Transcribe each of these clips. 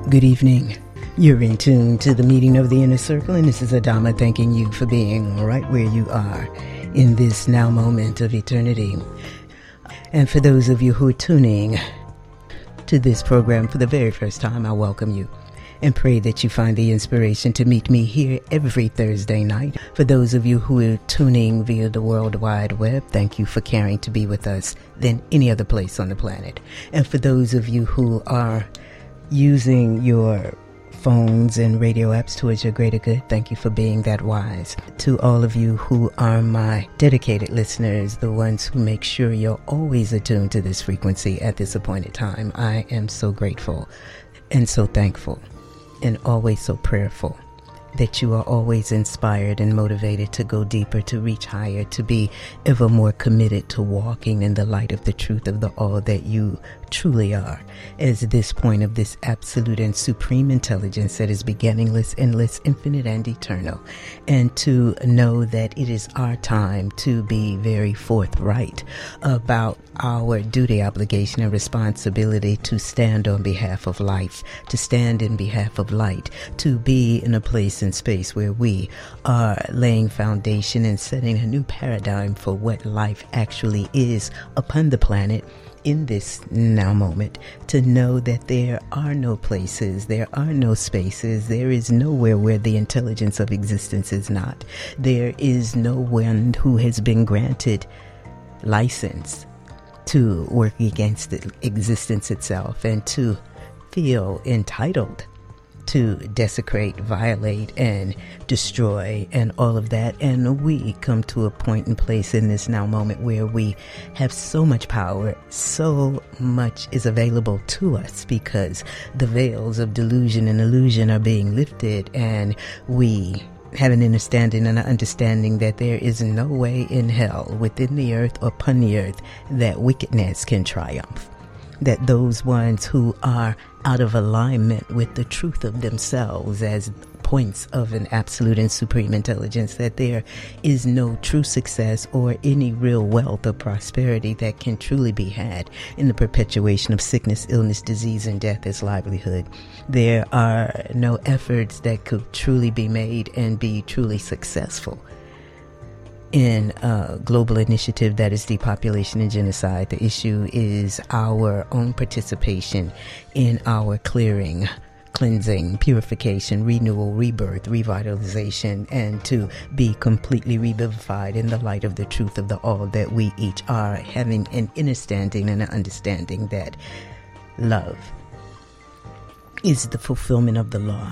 Good evening. You're in tune to the meeting of the Inner Circle, and this is Adama thanking you for being right where you are in this now moment of eternity. And for those of you who are tuning to this program for the very first time, I welcome you and pray that you find the inspiration to meet me here every Thursday night. For those of you who are tuning via the World Wide Web, thank you for caring to be with us than any other place on the planet. And for those of you who are using your phones and radio apps towards your greater good, thank you for being that wise. To all of you who are my dedicated listeners, the ones who make sure you're always attuned to this frequency at this appointed time, I am so grateful and so thankful and always so prayerful that you are always inspired and motivated to go deeper, to reach higher, to be ever more committed to walking in the light of the truth of the all that you truly are, as this point of this absolute and supreme intelligence that is beginningless, endless, infinite, and eternal. And to know that it is our time to be very forthright about our duty, obligation, and responsibility to stand on behalf of life, to stand in behalf of light, to be in a place and space where we are laying foundation and setting a new paradigm for what life actually is upon the planet in this now moment, to know that there are no places, there are no spaces, there is nowhere where the intelligence of existence is not. There is no one who has been granted license to work against the existence itself and to feel entitled to desecrate, violate, and destroy, and all of that. And we come to a point and place in this now moment where we have so much power, so much is available to us because the veils of delusion and illusion are being lifted, and we have an understanding and an understanding that there is no way in hell, within the earth or upon the earth, that wickedness can triumph. That those ones who are out of alignment with the truth of themselves as points of an absolute and supreme intelligence, that there is no true success or any real wealth or prosperity that can truly be had in the perpetuation of sickness, illness, disease, and death as livelihood. There are no efforts that could truly be made and be truly successful in a global initiative that is depopulation and genocide. The issue is our own participation in our clearing, cleansing, purification, renewal, rebirth, revitalization, and to be completely revivified in the light of the truth of the all that we each are, having an understanding and an understanding that love is the fulfillment of the law.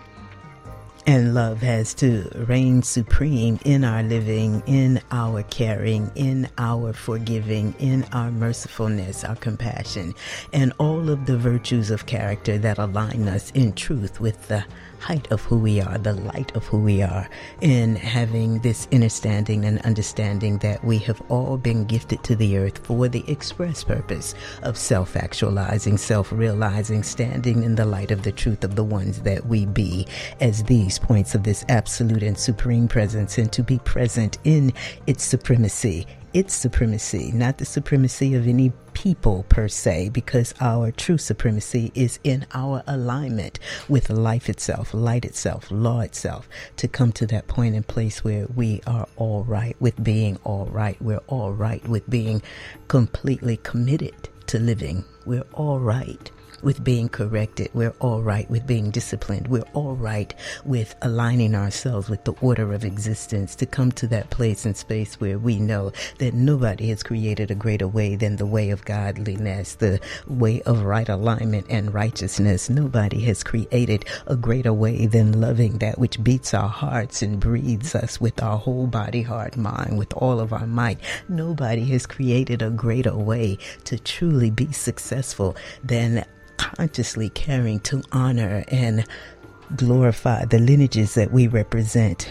And love has to reign supreme in our living, in our caring, in our forgiving, in our mercifulness, our compassion, and all of the virtues of character that align us in truth with the height of who we are, the light of who we are, in having this understanding and understanding that we have all been gifted to the earth for the express purpose of self-actualizing, self-realizing, standing in the light of the truth of the ones that we be as these points of this absolute and supreme presence, and to be present in its supremacy, not the supremacy of any people per se, because our true supremacy is in our alignment with life itself, light itself, law itself, to come to that point and place where we are all right with being all right. We're all right with being completely committed to living. We're all right with being corrected. We're all right with being disciplined. We're all right with aligning ourselves with the order of existence, to come to that place and space where we know that nobody has created a greater way than the way of godliness, the way of right alignment and righteousness. Nobody has created a greater way than loving that which beats our hearts and breathes us with our whole body, heart, mind, with all of our might. Nobody has created a greater way to truly be successful than consciously caring to honor and glorify the lineages that we represent,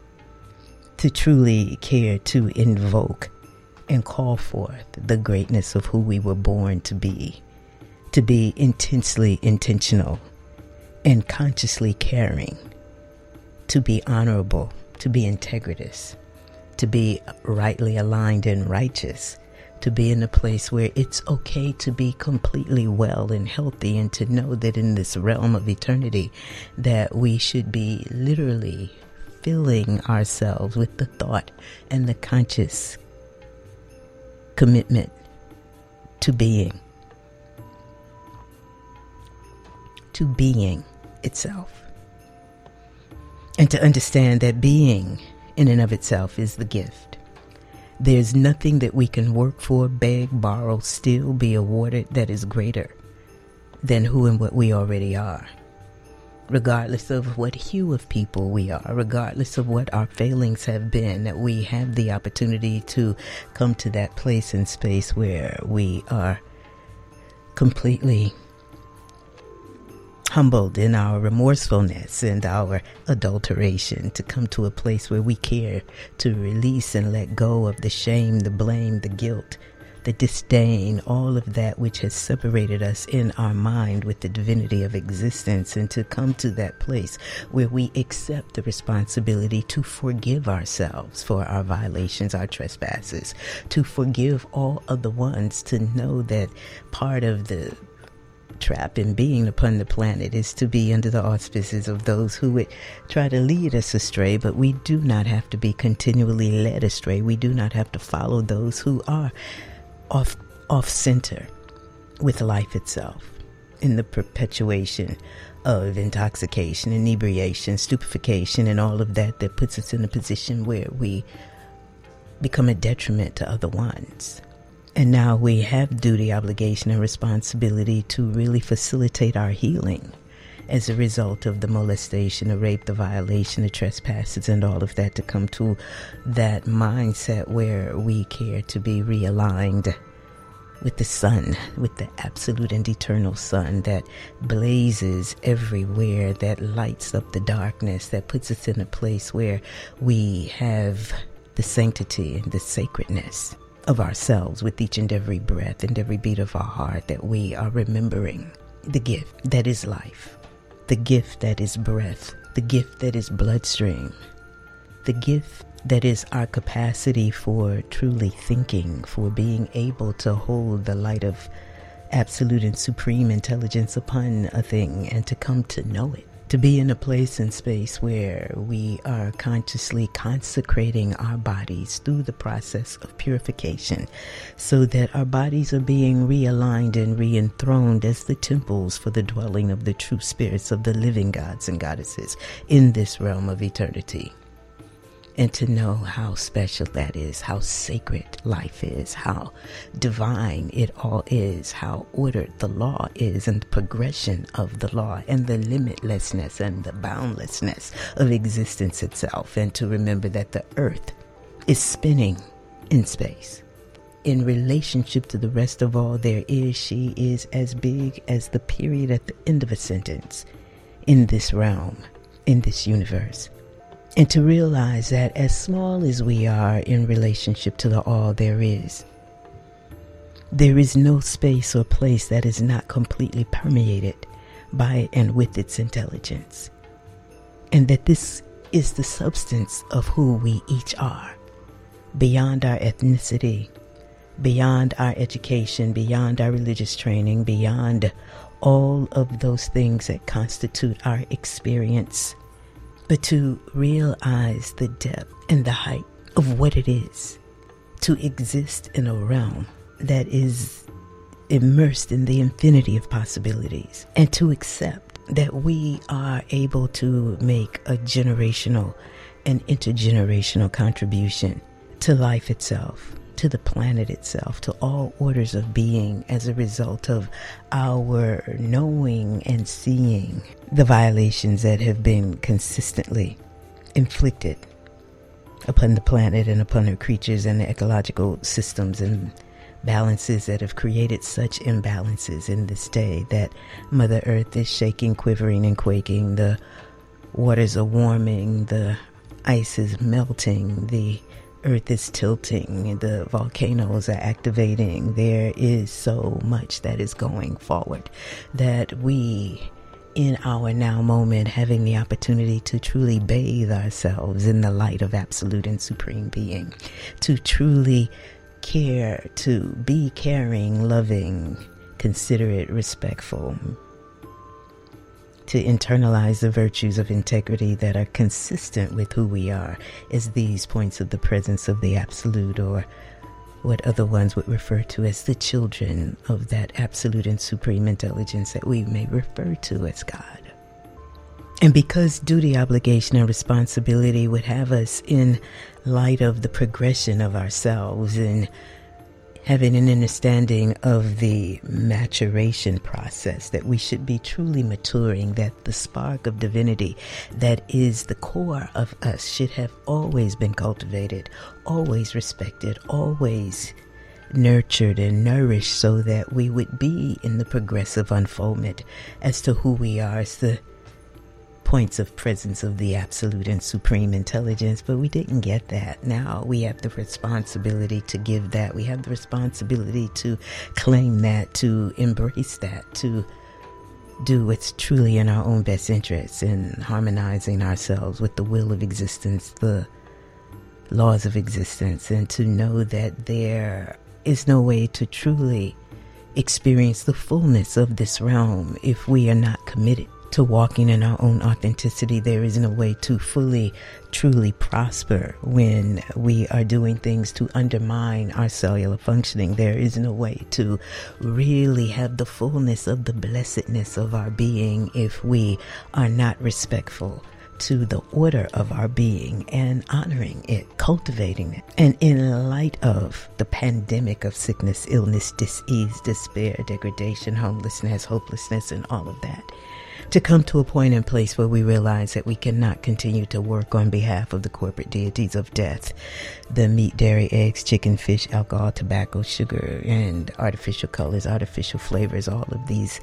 to truly care to invoke and call forth the greatness of who we were born to be intensely intentional and consciously caring, to be honorable, to be integritous, to be rightly aligned and righteous, to be in a place where it's okay to be completely well and healthy, and to know that in this realm of eternity that we should be literally filling ourselves with the thought and the conscious commitment to being itself. And to understand that being in and of itself is the gift. There's nothing that we can work for, beg, borrow, steal, be awarded that is greater than who and what we already are. Regardless of what hue of people we are, regardless of what our failings have been, that we have the opportunity to come to that place and space where we are completely humbled in our remorsefulness and our adulteration, to come to a place where we care to release and let go of the shame, the blame, the guilt, the disdain, all of that which has separated us in our mind with the divinity of existence, and to come to that place where we accept the responsibility to forgive ourselves for our violations, our trespasses, to forgive all of the ones, to know that part of the trap in being upon the planet is to be under the auspices of those who would try to lead us astray, but we do not have to be continually led astray. We do not have to follow those who are off center with life itself, in the perpetuation of intoxication, inebriation, stupefaction, and all of that puts us in a position where we become a detriment to other ones. And now we have duty, obligation, and responsibility to really facilitate our healing as a result of the molestation, the rape, the violation, the trespasses, and all of that, to come to that mindset where we care to be realigned with the sun, with the absolute and eternal sun that blazes everywhere, that lights up the darkness, that puts us in a place where we have the sanctity and the sacredness of ourselves with each and every breath and every beat of our heart, that we are remembering the gift that is life, the gift that is breath, the gift that is bloodstream, the gift that is our capacity for truly thinking, for being able to hold the light of absolute and supreme intelligence upon a thing and to come to know it. To be in a place and space where we are consciously consecrating our bodies through the process of purification, so that our bodies are being realigned and re-enthroned as the temples for the dwelling of the true spirits of the living gods and goddesses in this realm of eternity. And to know how special that is, how sacred life is, how divine it all is, how ordered the law is, and the progression of the law, and the limitlessness and the boundlessness of existence itself. And to remember that the earth is spinning in space. In relationship to the rest of all there is, she is as big as the period at the end of a sentence in this realm, in this universe. And to realize that as small as we are in relationship to the all there is no space or place that is not completely permeated by and with its intelligence. And that this is the substance of who we each are, beyond our ethnicity, beyond our education, beyond our religious training, beyond all of those things that constitute our experience. But to realize the depth and the height of what it is to exist in a realm that is immersed in the infinity of possibilities, and to accept that we are able to make a generational and intergenerational contribution to life itself, to the planet itself, to all orders of being, as a result of our knowing and seeing the violations that have been consistently inflicted upon the planet and upon her creatures, and the ecological systems and balances that have created such imbalances in this day that Mother Earth is shaking, quivering, and quaking. The waters are warming, the ice is melting, the earth is tilting, the volcanoes are activating. There is so much that is going forward that we, in our now moment, having the opportunity to truly bathe ourselves in the light of absolute and supreme being, to truly care, to be caring, loving, considerate, respectful, to internalize the virtues of integrity that are consistent with who we are as these points of the presence of the absolute, or what other ones would refer to as the children of that absolute and supreme intelligence that we may refer to as God. And because duty, obligation, and responsibility would have us in light of the progression of ourselves and having an understanding of the maturation process, that we should be truly maturing, that the spark of divinity that is the core of us should have always been cultivated, always respected, always nurtured and nourished, so that we would be in the progressive unfoldment as to who we are, as the points of presence of the absolute and supreme intelligence. But we didn't get that. Now we have the responsibility to give that. We have the responsibility to claim that, to embrace that, to do what's truly in our own best interests, in harmonizing ourselves with the will of existence, the laws of existence, and to know that there is no way to truly experience the fullness of this realm if we are not committed to walking in our own authenticity. There isn't a way to fully, truly prosper when we are doing things to undermine our cellular functioning. There isn't a way to really have the fullness of the blessedness of our being if we are not respectful to the order of our being and honoring it, cultivating it. And in light of the pandemic of sickness, illness, dis-ease, despair, degradation, homelessness, hopelessness, and all of that, to come to a point and place where we realize that we cannot continue to work on behalf of the corporate deities of death, the meat, dairy, eggs, chicken, fish, alcohol, tobacco, sugar, and artificial colors, artificial flavors, all of these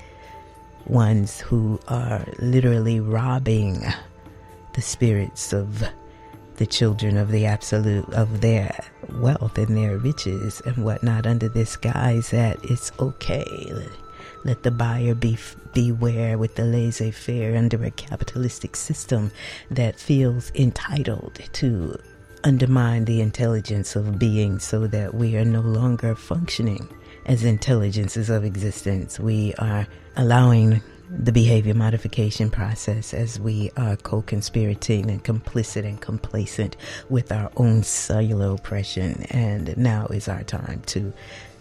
ones who are literally robbing the spirits of the children of the absolute of their wealth and their riches and whatnot, under this guise that it's okay. Let the buyer beware, with the laissez-faire under a capitalistic system that feels entitled to undermine the intelligence of being, so that we are no longer functioning as intelligences of existence. We are allowing the behavior modification process as we are co-conspirating and complicit and complacent with our own cellular oppression. And now is our time to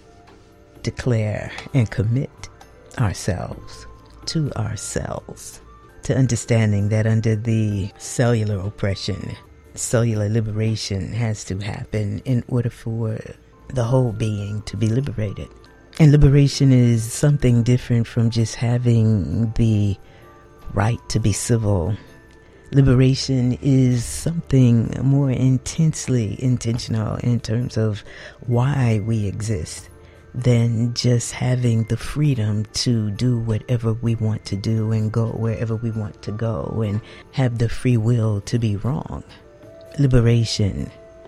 declare and commit ourselves to ourselves, to understanding that under the cellular oppression, cellular liberation has to happen in order for the whole being to be liberated. And liberation is something different from just having the right to be civil. Liberation is something more intensely intentional in terms of why we exist, than just having the freedom to do whatever we want to do and go wherever we want to go and have the free will to be wrong. Liberation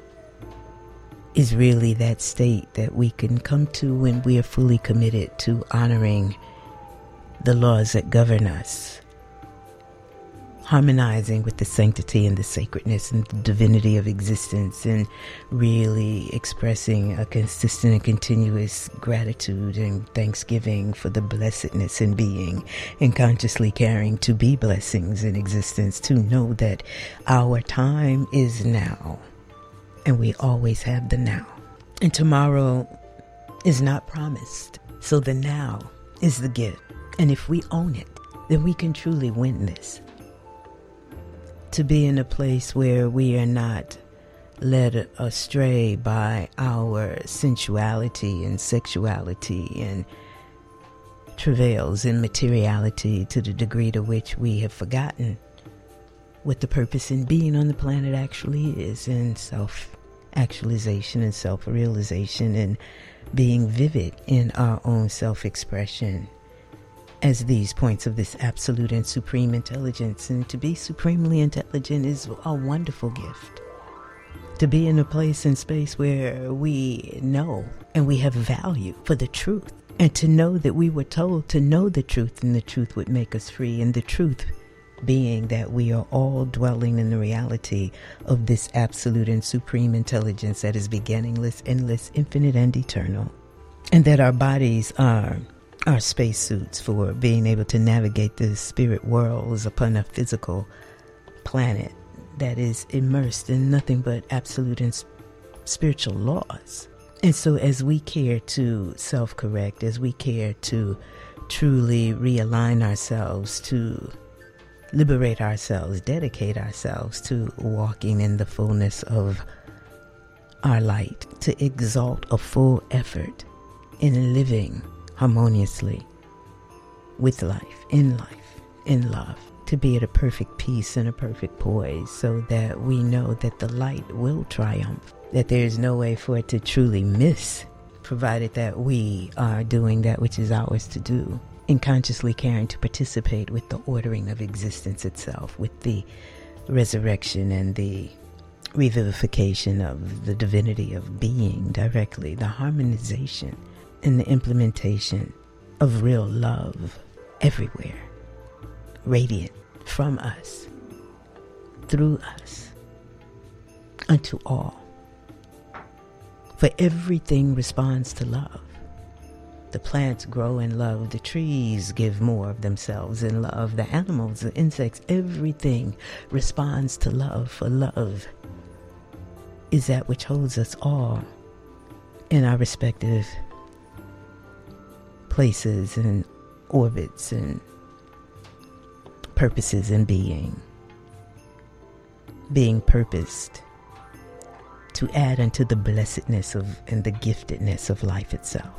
is really that state that we can come to when we are fully committed to honoring the laws that govern us, harmonizing with the sanctity and the sacredness and the divinity of existence, and really expressing a consistent and continuous gratitude and thanksgiving for the blessedness in being, and consciously caring to be blessings in existence, to know that our time is now, and we always have the now. And tomorrow is not promised, so the now is the gift. And if we own it, then we can truly win this. To be in a place where we are not led astray by our sensuality and sexuality and travails and materiality to the degree to which we have forgotten what the purpose in being on the planet actually is, and self-actualization and self-realization and being vivid in our own self-expression as these points of this absolute and supreme intelligence. And to be supremely intelligent is a wonderful gift. To be in a place and space where we know and we have value for the truth, and to know that we were told to know the truth, and the truth would make us free, and the truth being that we are all dwelling in the reality of this absolute and supreme intelligence that is beginningless, endless, infinite, and eternal. And that our bodies are our spacesuits for being able to navigate the spirit worlds upon a physical planet that is immersed in nothing but absolute and spiritual laws. And so as we care to self-correct, as we care to truly realign ourselves, to liberate ourselves, dedicate ourselves to walking in the fullness of our light, to exalt a full effort in living harmoniously with life, in love, to be at a perfect peace and a perfect poise, so that we know that the light will triumph, that there is no way for it to truly miss, provided that we are doing that which is ours to do, and consciously caring to participate with the ordering of existence itself, with the resurrection and the revivification of the divinity of being directly, the harmonization and the implementation of real love everywhere, radiant from us, through us, unto all. For everything responds to love. The plants grow in love, the trees give more of themselves in love, the animals, the insects, everything responds to love, for love is that which holds us all in our respective places and orbits and purposes in being purposed to add unto the blessedness of and the giftedness of life itself.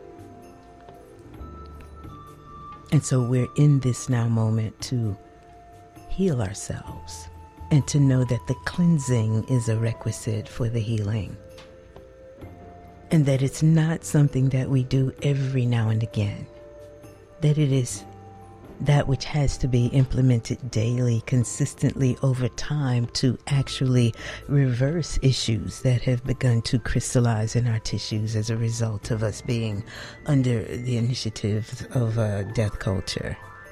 And so we're in this now moment to heal ourselves and to know that the cleansing is a requisite for the healing. And that it's not something that we do every now and again. That it is that which has to be implemented daily, consistently over time to actually reverse issues that have begun to crystallize in our tissues as a result of us being under the initiative of a death culture,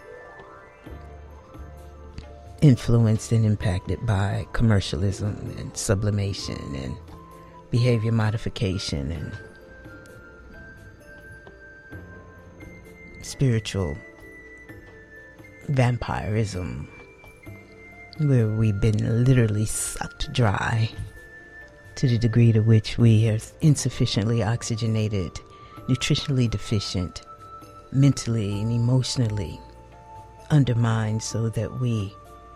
influenced and impacted by commercialism and sublimation and behavior modification and spiritual vampirism, where we've been literally sucked dry to the degree to which we are insufficiently oxygenated, nutritionally deficient, mentally and emotionally undermined, so that we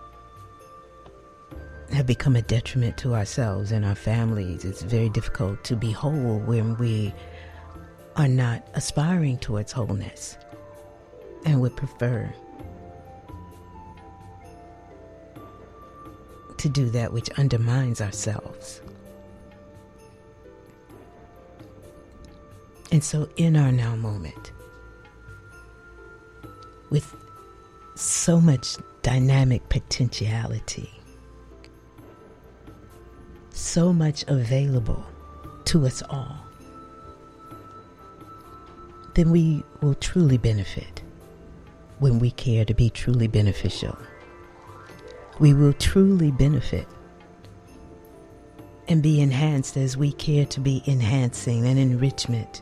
have become a detriment to ourselves and our families. It's very difficult to be whole when we are not aspiring towards wholeness and would prefer to do that which undermines ourselves. And so in our now moment, with so much dynamic potentiality, so much available to us all, then we will truly benefit when we care to be truly beneficial. We will truly benefit and be enhanced as we care to be enhancing and enrichment,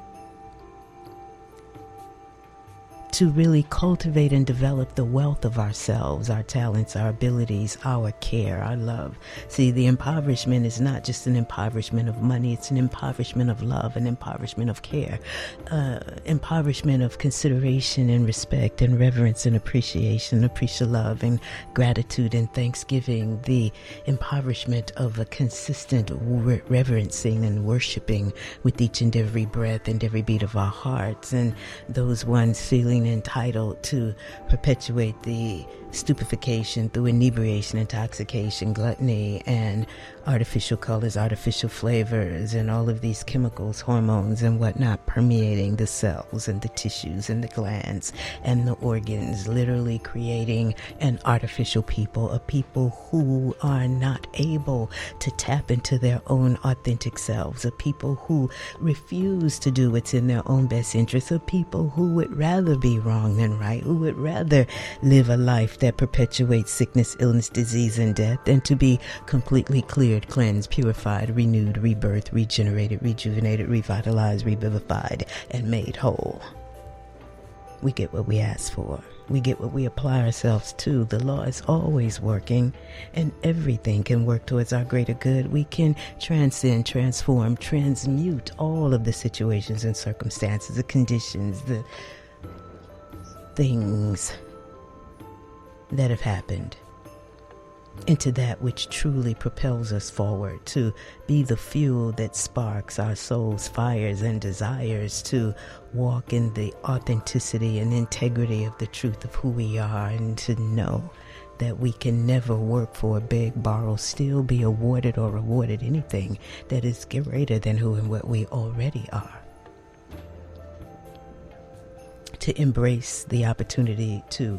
to really cultivate and develop the wealth of ourselves, our talents, our abilities, our care, our love. See, the impoverishment is not just an impoverishment of money, it's an impoverishment of love, an impoverishment of care, impoverishment of consideration and respect and reverence and appreciation, love and gratitude and thanksgiving, the impoverishment of a consistent reverencing and worshiping with each and every breath and every beat of our hearts, and those ones feeling entitled to perpetuate the stupefaction through inebriation, intoxication, gluttony, and artificial colors, artificial flavors, and all of these chemicals, hormones, and whatnot permeating the cells and the tissues and the glands and the organs, literally creating an artificial people, a people who are not able to tap into their own authentic selves, a people who refuse to do what's in their own best interest, a people who would rather be wrong than right, who would rather live a life that perpetuate sickness, illness, disease, and death, and to be completely cleared, cleansed, purified, renewed, rebirthed, regenerated, rejuvenated, revitalized, revivified, and made whole. We get what we ask for. We get what we apply ourselves to. The law is always working, and everything can work towards our greater good. We can transcend, transform, transmute all of the situations and circumstances, the conditions, the things that have happened into that which truly propels us forward, to be the fuel that sparks our souls' fires and desires to walk in the authenticity and integrity of the truth of who we are, and to know that we can never work for, beg, borrow, steal, be awarded or rewarded anything that is greater than who and what we already are. To embrace the opportunity to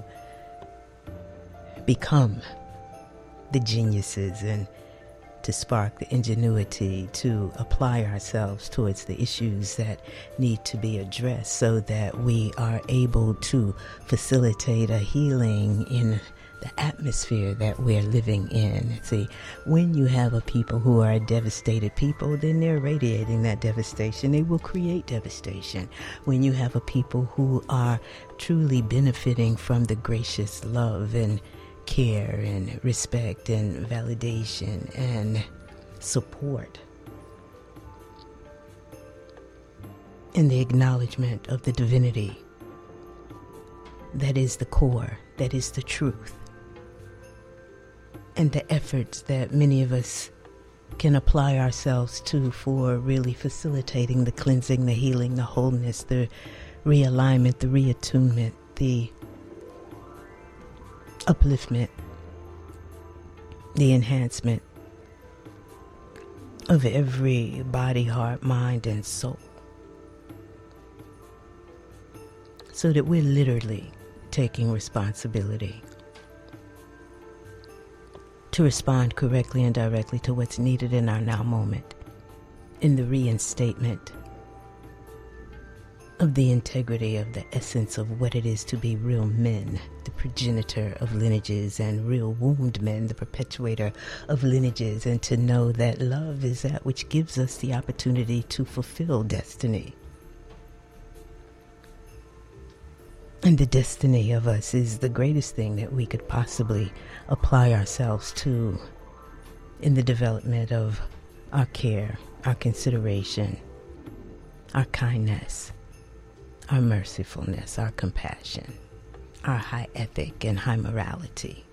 become the geniuses and to spark the ingenuity to apply ourselves towards the issues that need to be addressed so that we are able to facilitate a healing in the atmosphere that we're living in. See, when you have a people who are devastated people, then they're radiating that devastation. They will create devastation. When you have a people who are truly benefiting from the gracious love and care and respect and validation and support and the acknowledgement of the divinity that is the core, that is the truth, and the efforts that many of us can apply ourselves to for really facilitating the cleansing, the healing, the wholeness, the realignment, the reattunement, the upliftment, the enhancement of every body, heart, mind, and soul, so that we're literally taking responsibility to respond correctly and directly to what's needed in our now moment, in the reinstatement of the integrity of the essence of what it is to be real men, the progenitor of lineages, and real wound men, the perpetuator of lineages, and to know that love is that which gives us the opportunity to fulfill destiny. And the destiny of us is the greatest thing that we could possibly apply ourselves to in the development of our care, our consideration, our kindness, our mercifulness, our compassion, our high ethic and high morality.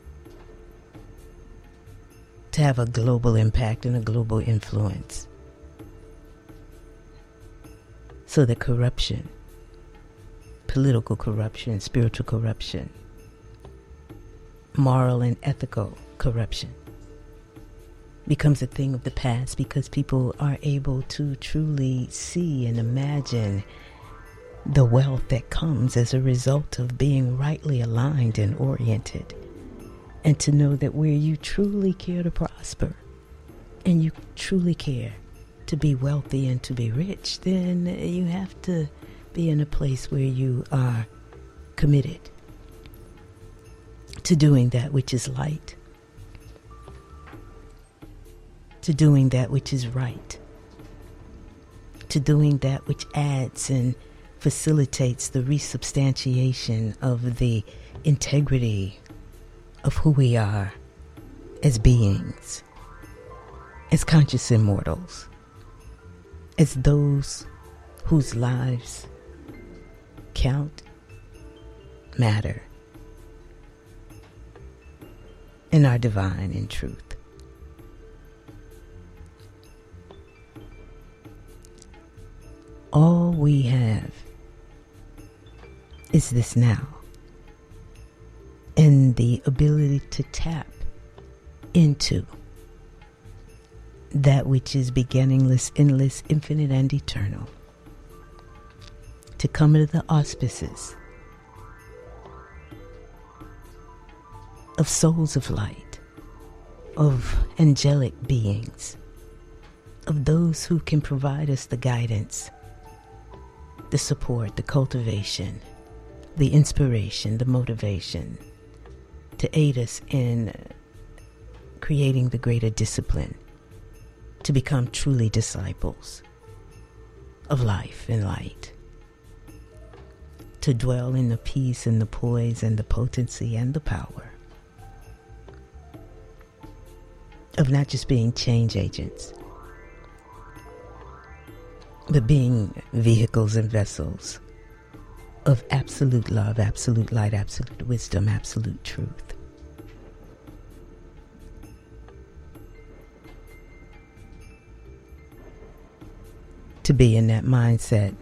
To have a global impact and a global influence, so that corruption, political corruption, spiritual corruption, moral and ethical corruption becomes a thing of the past, because people are able to truly see and imagine the wealth that comes as a result of being rightly aligned and oriented, and to know that where you truly care to prosper and you truly care to be wealthy and to be rich, then you have to be in a place where you are committed to doing that which is light, to doing that which is right, to doing that which adds and facilitates the resubstantiation of the integrity of who we are as beings, as conscious immortals, as those whose lives count, matter, and are divine in truth. All we have is this now, and the ability to tap into that which is beginningless, endless, infinite, and eternal, to come into the auspices of souls of light, of angelic beings, of those who can provide us the guidance, the support, the cultivation, the inspiration, the motivation, to aid us in creating the greater discipline to become truly disciples of life and light, to dwell in the peace and the poise and the potency and the power of not just being change agents, but being vehicles and vessels of absolute love, absolute light, absolute wisdom, absolute truth. To be in that mindset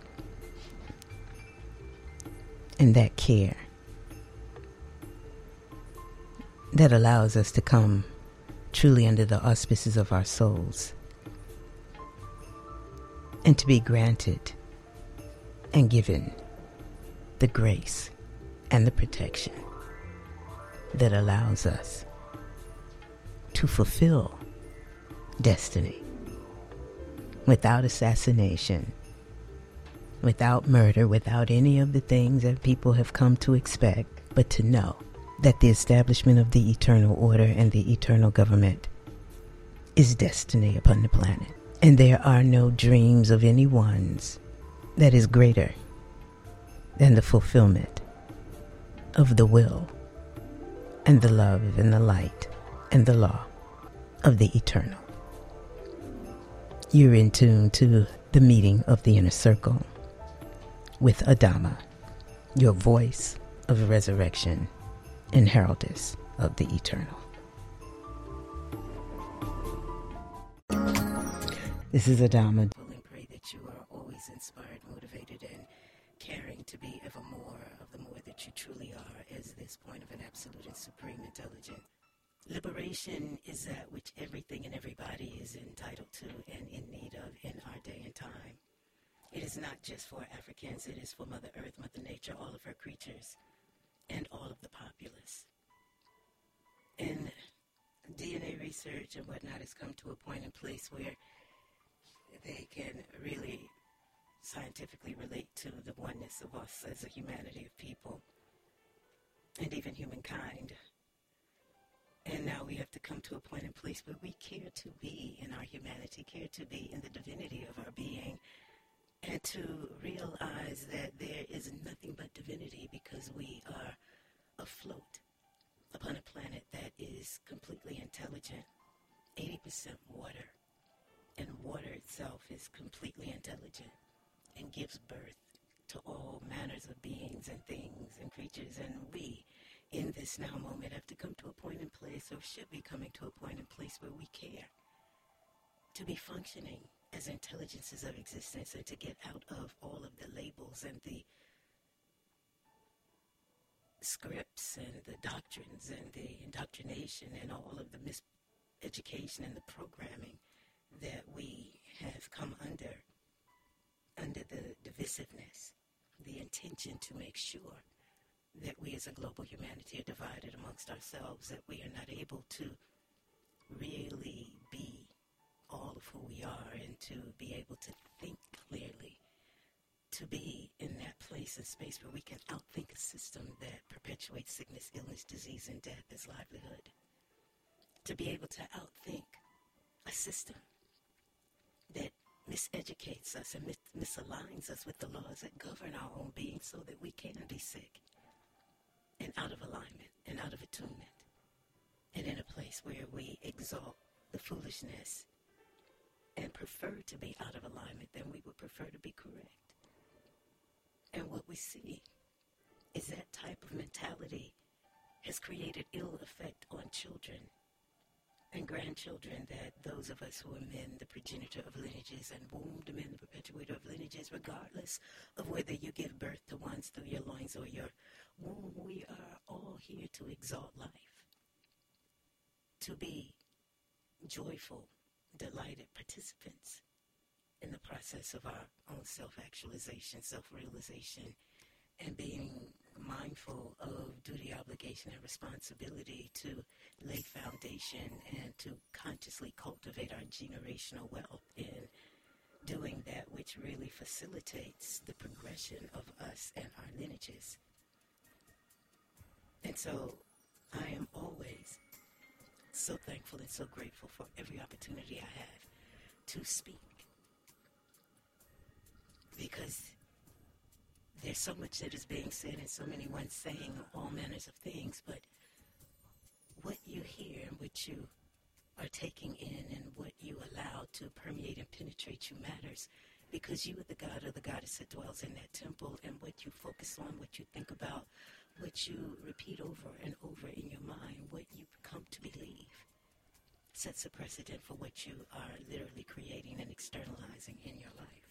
and that care that allows us to come truly under the auspices of our souls, and to be granted and given the grace and the protection that allows us to fulfill destiny without assassination, without murder, without any of the things that people have come to expect, but to know that the establishment of the eternal order and the eternal government is destiny upon the planet. And there are no dreams of anyone's that is greater than the fulfillment of the will and the love and the light and the law of the eternal. You're in tune to the meeting of the inner circle with Adama, your voice of resurrection and heraldess of the eternal. This is Adama. And pray that you are always inspired, motivated, and caring to be ever more of the more that you truly are as this point of an absolute and supreme intelligence. Liberation is that which everything and everybody is entitled to and in need of in our day and time. It is not just for Africans, it is for Mother Earth, Mother Nature, all of her creatures, and all of the populace. And DNA research and whatnot has come to a point and place where they can really scientifically relate to the oneness of us as a humanity of people and even humankind. And now we have to come to a point and place where we care to be in our humanity, care to be in the divinity of our being, and to realize that there is nothing but divinity because we are afloat upon a planet that is completely intelligent, 80% water, and water itself is completely intelligent and gives birth to all manners of beings and things and creatures. And we, in this now moment, have to come to a point and place, or should be coming to a point and place where we care to be functioning as intelligences of existence and to get out of all of the labels and the scripts and the doctrines and the indoctrination and all of the miseducation and the programming that we have come under the divisiveness, the intention to make sure that we as a global humanity are divided amongst ourselves, that we are not able to really be all of who we are and to be able to think clearly, to be in that place and space where we can outthink a system that perpetuates sickness, illness, disease, and death as livelihood. To be able to outthink a system that miseducates us and misaligns us with the laws that govern our own being so that we can be sick and out of alignment and out of attunement and in a place where we exalt the foolishness and prefer to be out of alignment than we would prefer to be correct. And what we see is that type of mentality has created ill effect on children and grandchildren, that those of us who are men, the progenitor of lineages, and wombed men, the perpetuator of lineages, regardless of whether you give birth to ones through your loins or your womb, we are all here to exalt life, to be joyful, delighted participants in the process of our own self-actualization, self-realization, and being mindful of duty, obligation, and responsibility to lay foundation and to consciously cultivate our generational wealth in doing that which really facilitates the progression of us and our lineages. And so I am always so thankful and so grateful for every opportunity I have to speak, because there's so much that is being said and so many ones saying all manners of things, but what you hear and what you are taking in and what you allow to permeate and penetrate you matters, because you are the God or the goddess that dwells in that temple, and what you focus on, what you think about, what you repeat over and over in your mind, what you come to believe, sets a precedent for what you are literally creating and externalizing in your life.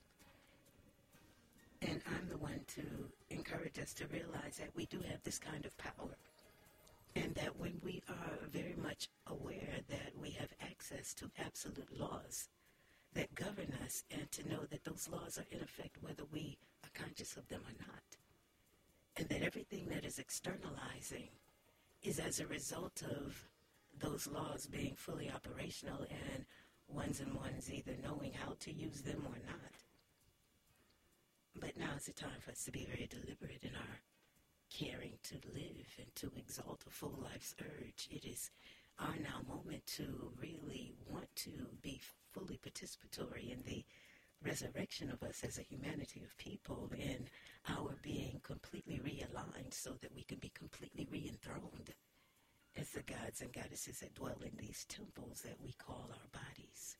And I'm the one to encourage us to realize that we do have this kind of power, and that when we are very much aware that we have access to absolute laws that govern us, and to know that those laws are in effect whether we are conscious of them or not, and that everything that is externalizing is as a result of those laws being fully operational, and ones either knowing how to use them or not. But now is the time for us to be very deliberate in our caring to live and to exalt a full life's urge. It is our now moment to really want to be fully participatory in the resurrection of us as a humanity of people, in our being completely realigned so that we can be completely re-enthroned as the gods and goddesses that dwell in these temples that we call our bodies.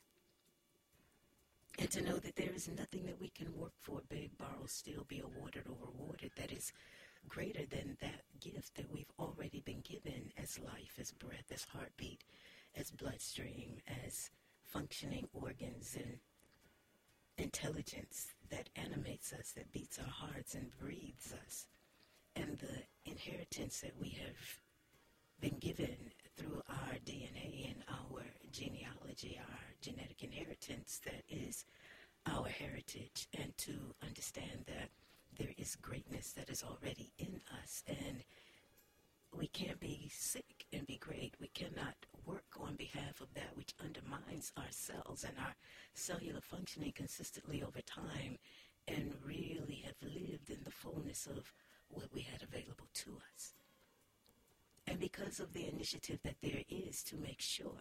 And to know that there is nothing that we can work for, beg, borrow, steal, be awarded or rewarded, that is greater than that gift that we've already been given as life, as breath, as heartbeat, as bloodstream, as functioning organs and intelligence that animates us, that beats our hearts and breathes us, and the inheritance that we have been given through our DNA and our genealogy, our genetic inheritance that is our heritage, and to understand that there is greatness that is already in us, and we can't be sick and be great. We cannot work on behalf of that which undermines our cells and our cellular functioning consistently over time, and really have lived in the fullness of what we had available to us. And because of the initiative that there is to make sure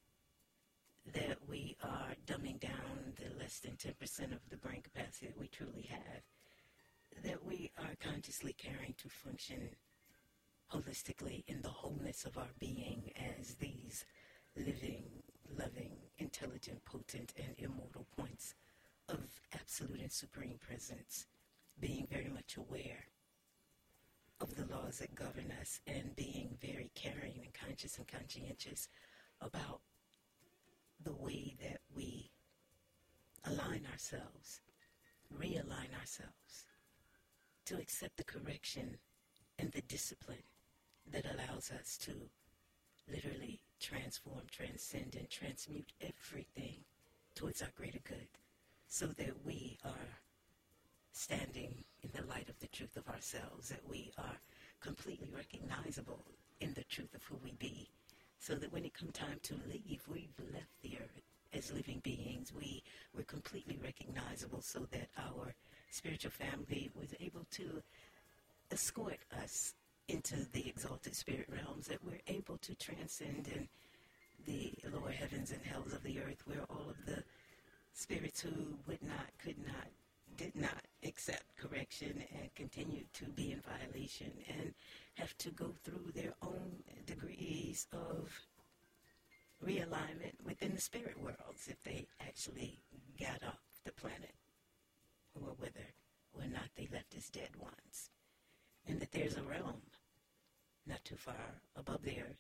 that we are dumbing down the less than 10% of the brain capacity that we truly have, that we are consciously caring to function holistically in the wholeness of our being as these living, loving, intelligent, potent, and immortal points of absolute and supreme presence, being very much aware of the laws that govern us, and being very caring and conscious and conscientious about the way that we align ourselves, realign ourselves, to accept the correction and the discipline that allows us to literally transform, transcend, and transmute everything towards our greater good, so that we are standing in the light of the truth of ourselves, that we are completely recognizable in the truth of who we be, so that when it comes time to leave, we've left the earth as living beings. We were completely recognizable, so that our spiritual family was able to escort us into the exalted spirit realms, that we're able to transcend in the lower heavens and hells of the earth, where all of the spirits who would not, could not, did not accept correction and continued to be in violation and have to go through their own degrees of realignment within the spirit worlds if they actually got off the planet, or whether or not they left as dead ones. And that there's a realm not too far above the earth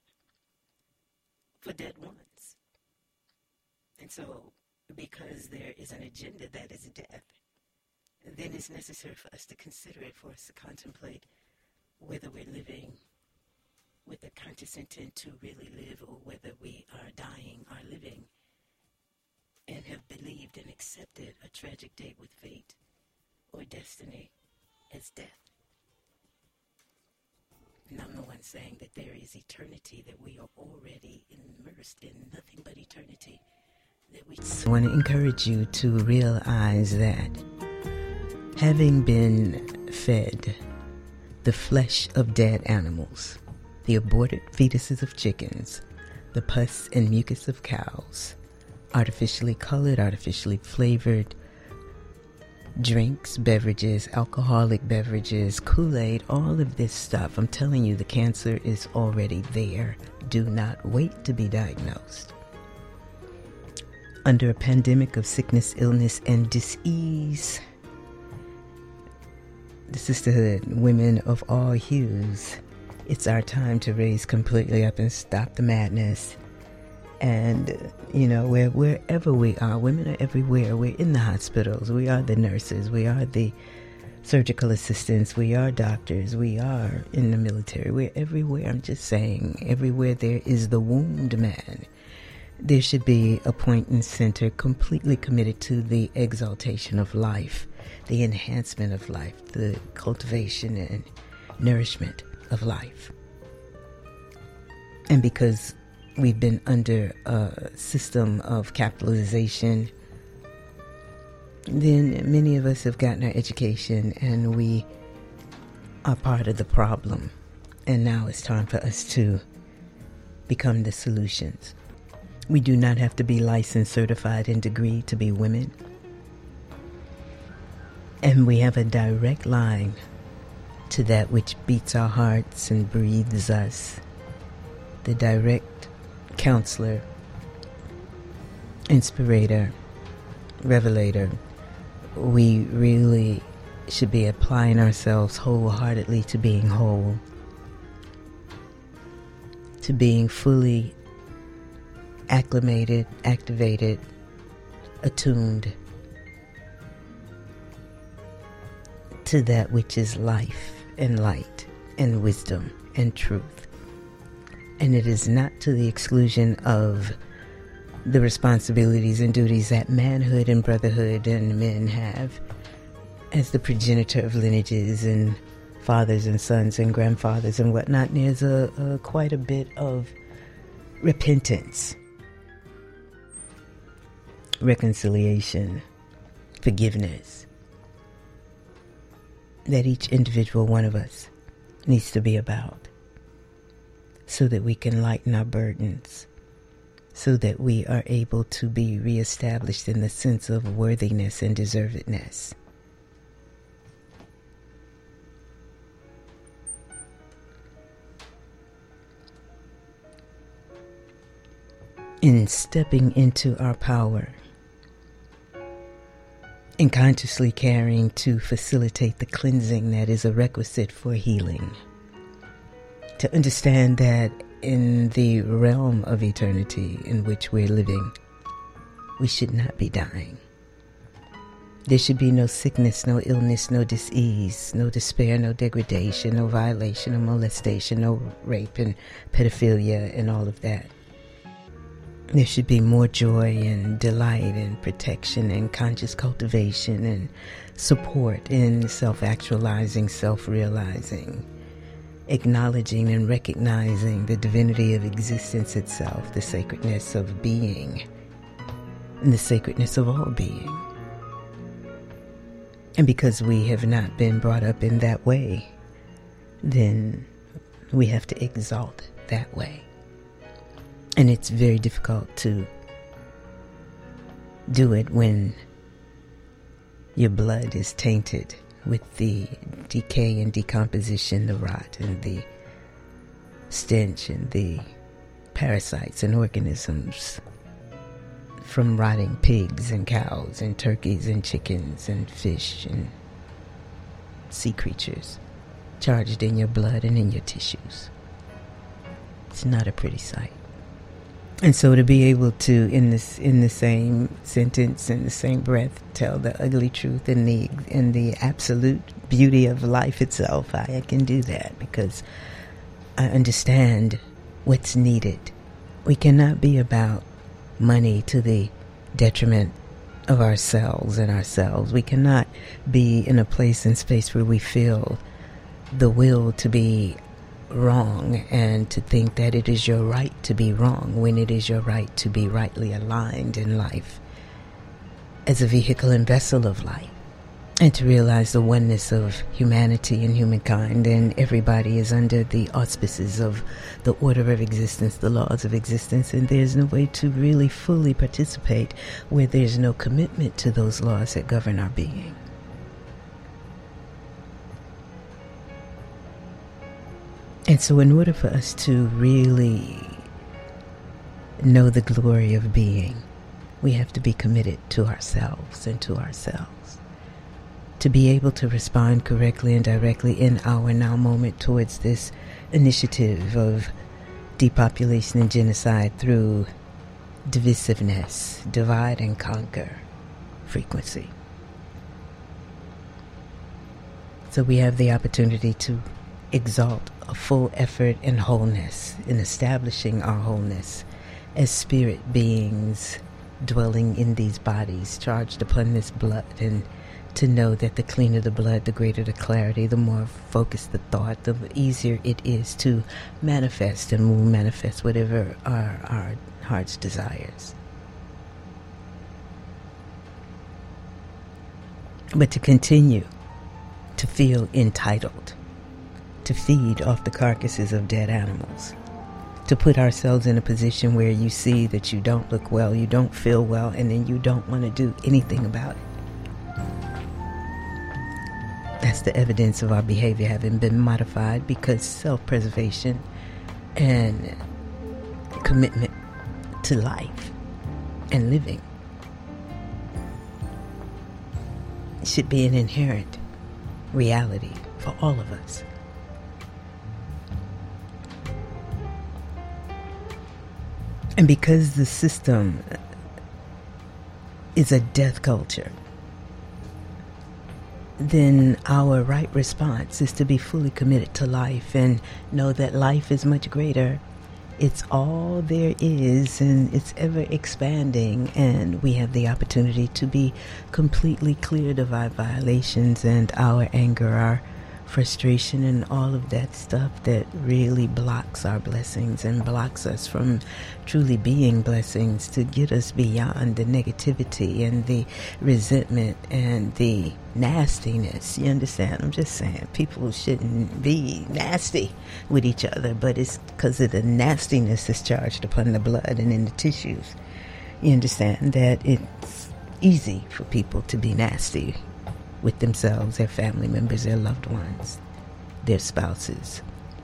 for dead ones. And so, because there is an agenda that is death, then it's necessary for us to consider it, for us to contemplate whether we're living with a conscious intent to really live, or whether we are dying or living and have believed and accepted a tragic date with fate or destiny as death. And I'm the one saying that there is eternity, that we are already immersed in nothing but eternity. That we want to encourage you to realize that having been fed the flesh of dead animals, the aborted fetuses of chickens, the pus and mucus of cows, artificially colored, artificially flavored drinks, beverages, alcoholic beverages, Kool-Aid, all of this stuff. I'm telling you, the cancer is already there. Do not wait to be diagnosed. Under a pandemic of sickness, illness, and disease, the sisterhood, women of all hues, it's our time to raise completely up and stop the madness. And, wherever we are, women are everywhere. We're in the hospitals. We are the nurses. We are the surgical assistants. We are doctors. We are in the military. We're everywhere. I'm just saying, everywhere there is the wombed man, there should be a point and center completely committed to the exaltation of life, the enhancement of life, the cultivation and nourishment of life. And because we've been under a system of capitalization, then many of us have gotten our education and we are part of the problem. And now it's time for us to become the solutions. We do not have to be licensed, certified, and degreed to be women. And we have a direct line to that which beats our hearts and breathes us. The direct counselor, inspirator, revelator. We really should be applying ourselves wholeheartedly to being whole, to being fully acclimated, activated, attuned to that which is life and light and wisdom and truth. And it is not to the exclusion of the responsibilities and duties that manhood and brotherhood and men have as the progenitor of lineages and fathers and sons and grandfathers and whatnot. There's quite a bit of repentance, reconciliation, forgiveness that each individual one of us needs to be about, so that we can lighten our burdens, so that we are able to be reestablished in the sense of worthiness and deservedness. In stepping into our power, in consciously caring to facilitate the cleansing that is a requisite for healing. To understand that in the realm of eternity in which we're living, we should not be dying. There should be no sickness, no illness, no disease, no despair, no degradation, no violation, no molestation, no rape and pedophilia and all of that. There should be more joy and delight and protection and conscious cultivation and support in self-actualizing, self-realizing, acknowledging and recognizing the divinity of existence itself, the sacredness of being, and the sacredness of all being. And because we have not been brought up in that way, then we have to exalt that way. And it's very difficult to do it when your blood is tainted with the decay and decomposition, the rot and the stench and the parasites and organisms from rotting pigs and cows and turkeys and chickens and fish and sea creatures charged in your blood and in your tissues. It's not a pretty sight. And so to be able to, in the same sentence, in the same breath, tell the ugly truth in the absolute beauty of life itself, I can do that because I understand what's needed. We cannot be about money to the detriment of ourselves and ourselves. We cannot be in a place and space where we feel the will to be wrong and to think that it is your right to be wrong when it is your right to be rightly aligned in life as a vehicle and vessel of life. and to realize the oneness of humanity and humankind, and everybody is under the auspices of the order of existence, the laws of existence, and there's no way to really fully participate where there's no commitment to those laws that govern our being. And so in order for us to really know the glory of being, we have to be committed to ourselves and to ourselves. To be able to respond correctly and directly in our now moment towards this initiative of depopulation and genocide through divisiveness, divide and conquer frequency. So we have the opportunity to exalt a full effort in wholeness, in establishing our wholeness as spirit beings dwelling in these bodies, charged upon this blood, and to know that the cleaner the blood, the greater the clarity, the more focused the thought, the easier it is to manifest, and we'll manifest whatever our heart's desires. But to continue to feel entitled, to feed off the carcasses of dead animals, to put ourselves in a position where you see that you don't look well, you don't feel well, and then you don't want to do anything about it. That's the evidence of our behavior having been modified, because self-preservation and commitment to life and living should be an inherent reality for all of us. And because the system is a death culture, then our right response is to be fully committed to life and know that life is much greater. It's all there is, and it's ever expanding, and we have the opportunity to be completely cleared of our violations and our anger, our frustration, and all of that stuff that really blocks our blessings and blocks us from truly being blessings, to get us beyond the negativity and the resentment and the nastiness. You understand? I'm just saying, people shouldn't be nasty with each other, but it's because of the nastiness that's charged upon the blood and in the tissues. You understand that it's easy for people to be nasty with themselves, their family members, their loved ones, their spouses.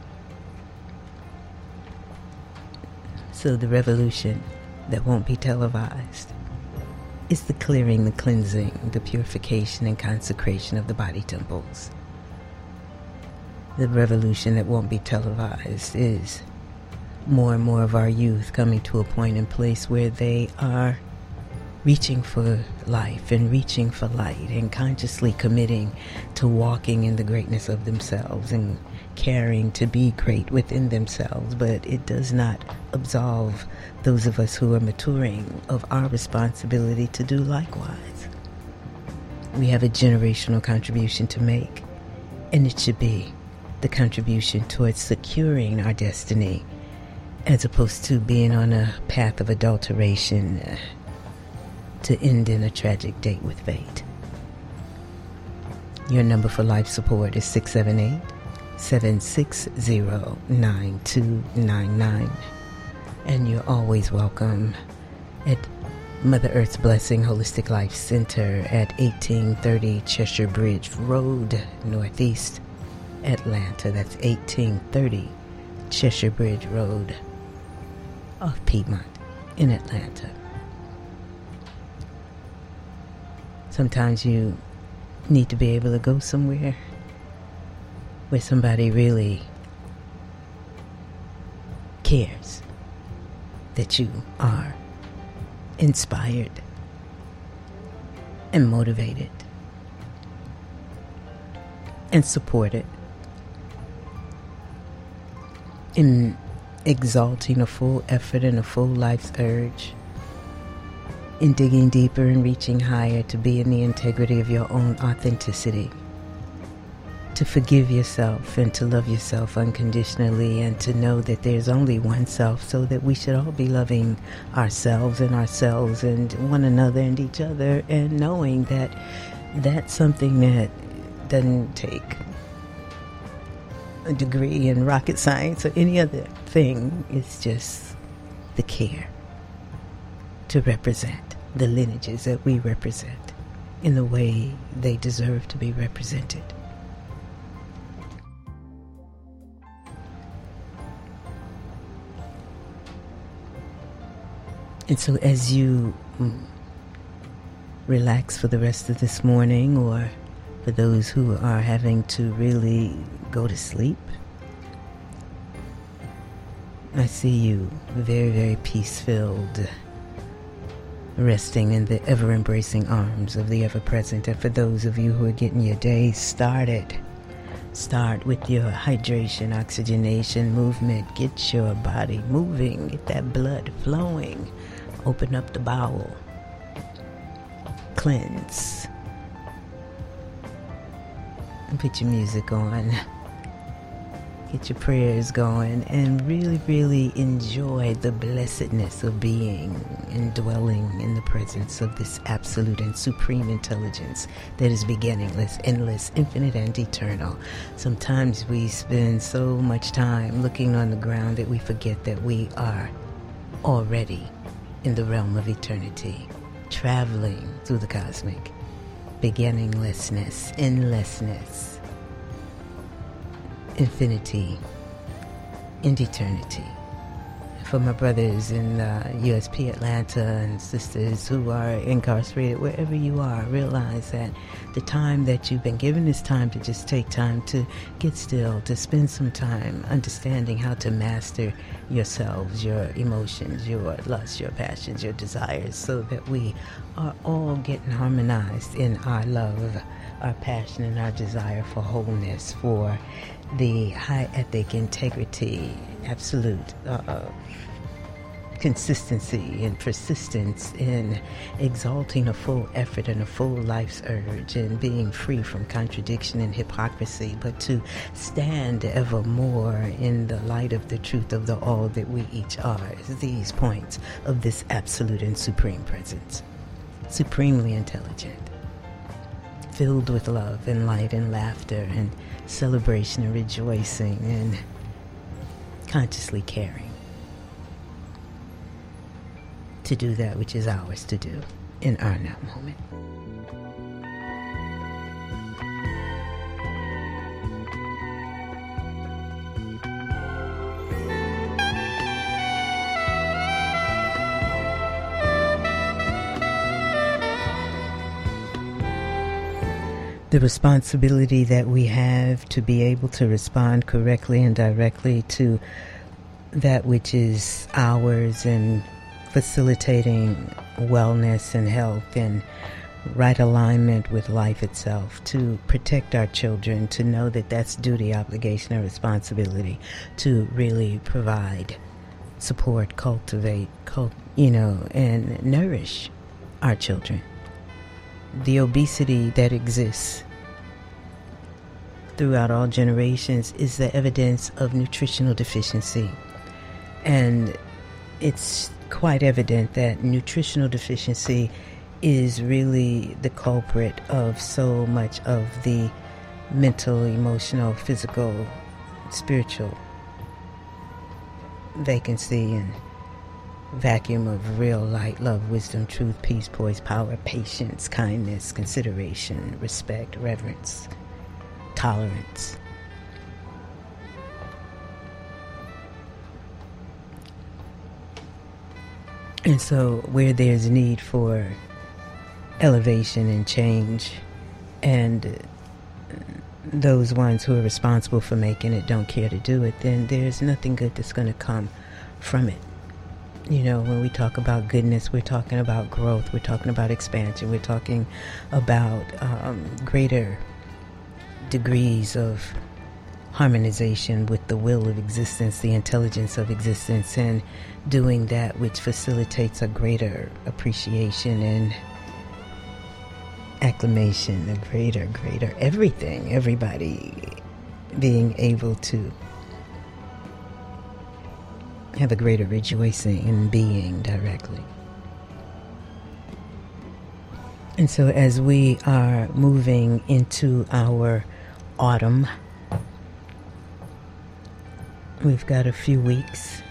So the revolution that won't be televised is the clearing, the cleansing, the purification and consecration of the body temples. The revolution that won't be televised is more and more of our youth coming to a point and place where they are reaching for life and reaching for light and consciously committing to walking in the greatness of themselves and caring to be great within themselves. But it does not absolve those of us who are maturing of our responsibility to do likewise. We have a generational contribution to make, and it should be the contribution towards securing our destiny, as opposed to being on a path of adulteration to end in a tragic date with fate. Your number for life support is 678-760-9299. And you're always welcome at Mother Earth's Blessing Holistic Life Center at 1830 Cheshire Bridge Road, Northeast Atlanta. That's 1830 Cheshire Bridge Road off Piedmont in Atlanta. Sometimes you need to be able to go somewhere where somebody really cares that you are inspired and motivated and supported in exalting a full effort and a full life's urge, in digging deeper and reaching higher, to be in the integrity of your own authenticity, to forgive yourself and to love yourself unconditionally, and to know that there's only one self, so that we should all be loving ourselves and one another and each other, and knowing that That's something that doesn't take a degree in rocket science or any other thing. It's just the care to represent the lineages that we represent in the way they deserve to be represented. And so as you relax for the rest of this morning, or for those who are having to really go to sleep, I see you very, very peace-filled, resting in the ever-embracing arms of the ever-present. And for those of you who are getting your day started, start with your hydration, oxygenation, movement. Get your body moving, get that blood flowing. Open up the bowel. Cleanse. And put your music on. Get your prayers going. And really, really enjoy the blessedness of being and dwelling in the presence of this absolute and supreme intelligence that is beginningless, endless, infinite, and eternal. Sometimes we spend so much time looking on the ground that we forget that we are already in the realm of eternity, traveling through the cosmic, beginninglessness, endlessness, infinity, and eternity. For my brothers in USP Atlanta and sisters who are incarcerated, wherever you are, realize that the time that you've been given is time to just take time to get still, to spend some time understanding how to master yourselves, your emotions, your lusts, your passions, your desires, so that we are all getting harmonized in our love, our passion, and our desire for wholeness, for the high ethic, integrity, absolute consistency and persistence in exalting a full effort and a full life's urge, and being free from contradiction and hypocrisy, but to stand ever more in the light of the truth of the all that we each are. These points of this absolute and supreme presence, supremely intelligent, filled with love and light and laughter and celebration and rejoicing and consciously caring to do that which is ours to do in our now moment. The responsibility that we have to be able to respond correctly and directly to that which is ours, and facilitating wellness and health and right alignment with life itself, to protect our children, to know that that's duty, obligation, and responsibility, to really provide support, cultivate, and nourish our children. The obesity that exists throughout all generations is the evidence of nutritional deficiency. And it's quite evident that nutritional deficiency is really the culprit of so much of the mental, emotional, physical, spiritual vacancy and vacuum of real light, love, wisdom, truth, peace, poise, power, patience, kindness, consideration, respect, reverence, tolerance. And so where there's need for elevation and change, and those ones who are responsible for making it don't care to do it, then there's nothing good that's going to come from it. You know, when we talk about goodness, we're talking about growth, we're talking about expansion, we're talking about greater degrees of harmonization with the will of existence, the intelligence of existence, and doing that which facilitates a greater appreciation and acclamation, a greater everything, everybody being able to have a greater rejoicing in being directly. And so as we are moving into our autumn, we've got a few weeks,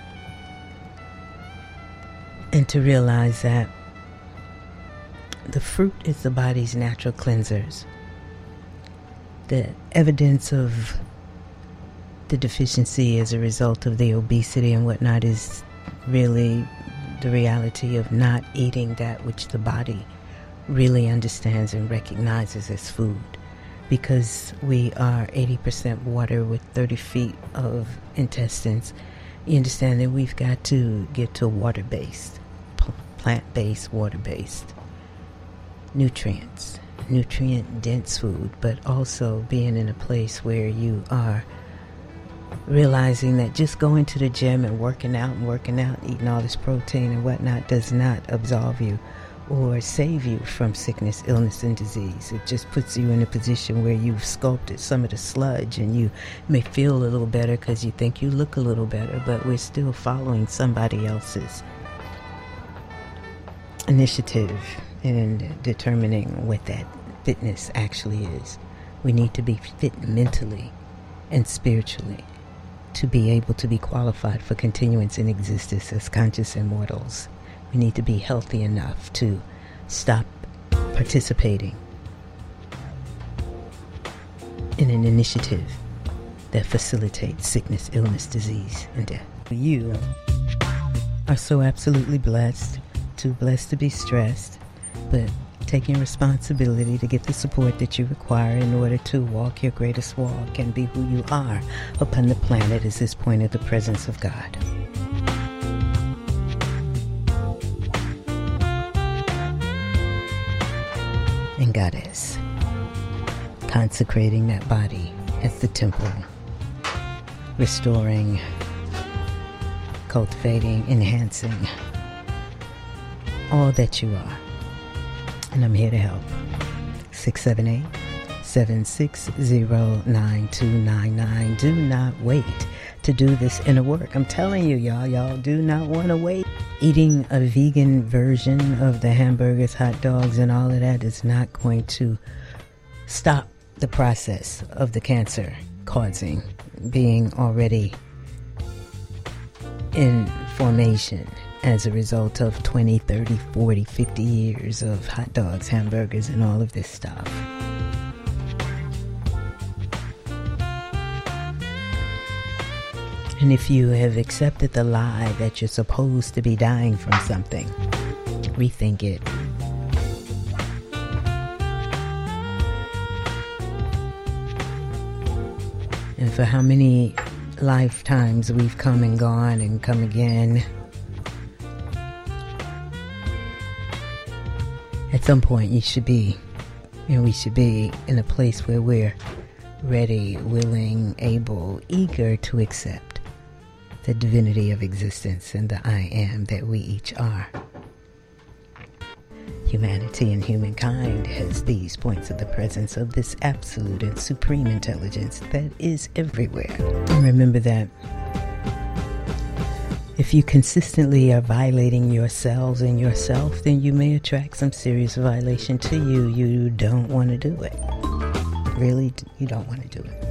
and to realize that the fruit is the body's natural cleansers. The evidence of the deficiency as a result of the obesity and whatnot is really the reality of not eating that which the body really understands and recognizes as food. Because we are 80% water with 30 feet of intestines, you understand that we've got to get to water-based, plant-based, water-based nutrients, nutrient-dense food, but also being in a place where you are realizing that just going to the gym and working out, eating all this protein and whatnot does not absolve you or save you from sickness, illness, and disease. It just puts you in a position where you've sculpted some of the sludge and you may feel a little better because you think you look a little better, but we're still following somebody else's initiative in determining what that fitness actually is. We need to be fit mentally and spiritually to be able to be qualified for continuance in existence as conscious immortals. We need to be healthy enough to stop participating in an initiative that facilitates sickness, illness, disease, and death. You are so absolutely blessed, too blessed to be stressed, but taking responsibility to get the support that you require in order to walk your greatest walk and be who you are upon the planet at this point of the presence of God. And Goddess, consecrating that body as the temple, restoring, cultivating, enhancing all that you are. And I'm here to help. 678-760-9299. Do not wait to do this inner work. I'm telling you, y'all do not want to wait. Eating a vegan version of the hamburgers, hot dogs, and all of that is not going to stop the process of the cancer causing, being already in formation as a result of 20, 30, 40, 50 years of hot dogs, hamburgers, and all of this stuff. And if you have accepted the lie that you're supposed to be dying from something, rethink it. And for how many lifetimes we've come and gone and come again, at some point we should be in a place where we're ready, willing, able, eager to accept the divinity of existence and the I am that we each are. Humanity and humankind has these points of the presence of this absolute and supreme intelligence that is everywhere. And remember that if you consistently are violating yourselves and yourself, then you may attract some serious violation to you. You don't want to do it. Really, you don't want to do it.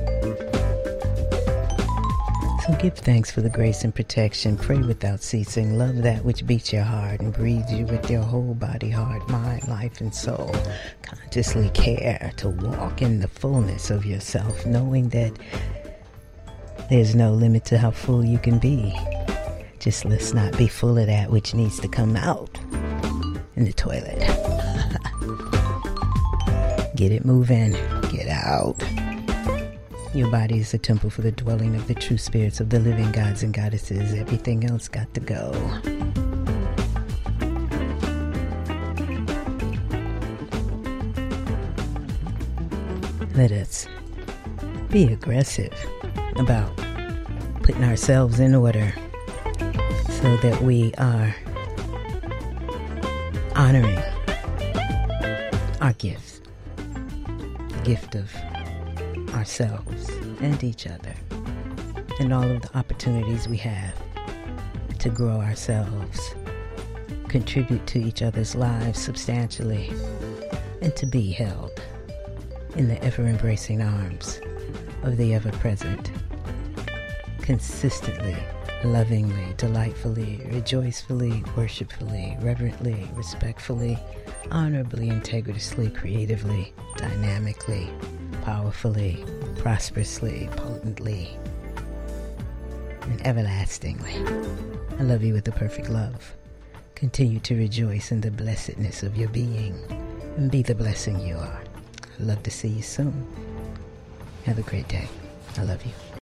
So give thanks for the grace and protection. Pray without ceasing. Love that which beats your heart and breathes you with your whole body, heart, mind, life, and soul. Consciously care to walk in the fullness of yourself, knowing that there's no limit to how full you can be. Just let's not be full of that which needs to come out in the toilet. Get it moving. Get out. Your body is a temple for the dwelling of the true spirits of the living gods and goddesses. Everything else got to go. Let us be aggressive about putting ourselves in order so that we are honoring our gifts, the gift of ourselves and each other, and all of the opportunities we have to grow ourselves, contribute to each other's lives substantially, and to be held in the ever-embracing arms of the ever-present, consistently, lovingly, delightfully, rejoicefully, worshipfully, reverently, respectfully, honorably, integrously, creatively, dynamically, powerfully, prosperously, potently, and everlastingly. I love you with the perfect love. Continue to rejoice in the blessedness of your being and be the blessing you are. I'd love to see you soon. Have a great day. I love you.